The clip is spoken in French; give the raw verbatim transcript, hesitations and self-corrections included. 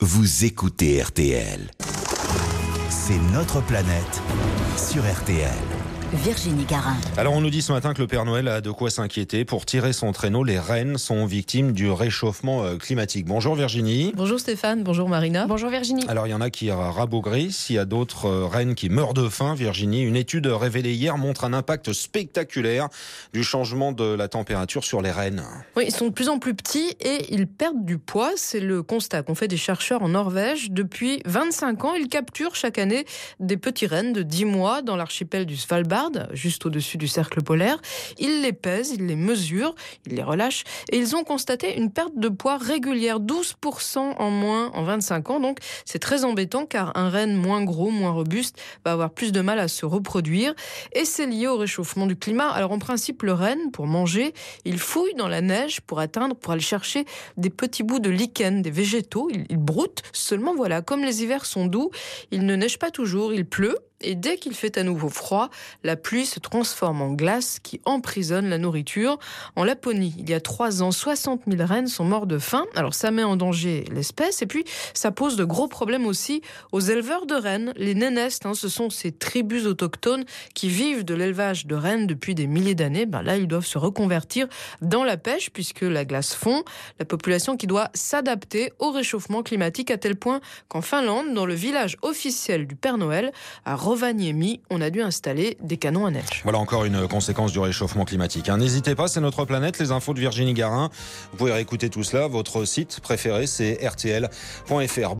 vous écoutez R T L. C'est notre planète sur R T L. Virginie Garin. Alors on nous dit ce matin que le Père Noël a de quoi s'inquiéter. Pour tirer son traîneau, les rennes sont victimes du réchauffement climatique. Bonjour Virginie. Bonjour Stéphane, bonjour Marina. Bonjour Virginie. Alors il y en a qui rabougris, il y a d'autres rennes qui meurent de faim. Virginie, une étude révélée hier montre un impact spectaculaire du changement de la température sur les rennes. Oui, ils sont de plus en plus petits et ils perdent du poids. C'est le constat qu'ont fait des chercheurs en Norvège. Depuis vingt-cinq ans, ils capturent chaque année des petits rennes de dix mois dans l'archipel du Svalbard, juste au-dessus du cercle polaire. Ils les pèsent, ils les mesurent, ils les relâchent et ils ont constaté une perte de poids régulière, douze pour cent en moins en vingt-cinq ans. Donc c'est très embêtant car un renne moins gros, moins robuste va avoir plus de mal à se reproduire et c'est lié au réchauffement du climat. Alors en principe, le renne, pour manger, il fouille dans la neige pour atteindre, pour aller chercher des petits bouts de lichen, des végétaux. Il, il broute. Seulement voilà, comme les hivers sont doux, il ne neige pas toujours, il pleut. Et dès qu'il fait à nouveau froid, la pluie se transforme en glace qui emprisonne la nourriture. En Laponie, il y a trois ans, soixante mille rennes sont morts de faim. Alors ça met en danger l'espèce et puis ça pose de gros problèmes aussi aux éleveurs de rennes. Les nénestes, hein, ce sont ces tribus autochtones qui vivent de l'élevage de rennes depuis des milliers d'années. Ben là, ils doivent se reconvertir dans la pêche puisque la glace fond. La population qui doit s'adapter au réchauffement climatique à tel point qu'en Finlande, dans le village officiel du Père Noël, à Rovaniemi, on a dû installer des canons à neige. Voilà encore une conséquence du réchauffement climatique. Hein. N'hésitez pas, c'est notre planète, les infos de Virginie Garin. Vous pouvez réécouter tout cela. Votre site préféré, c'est R T L point F R.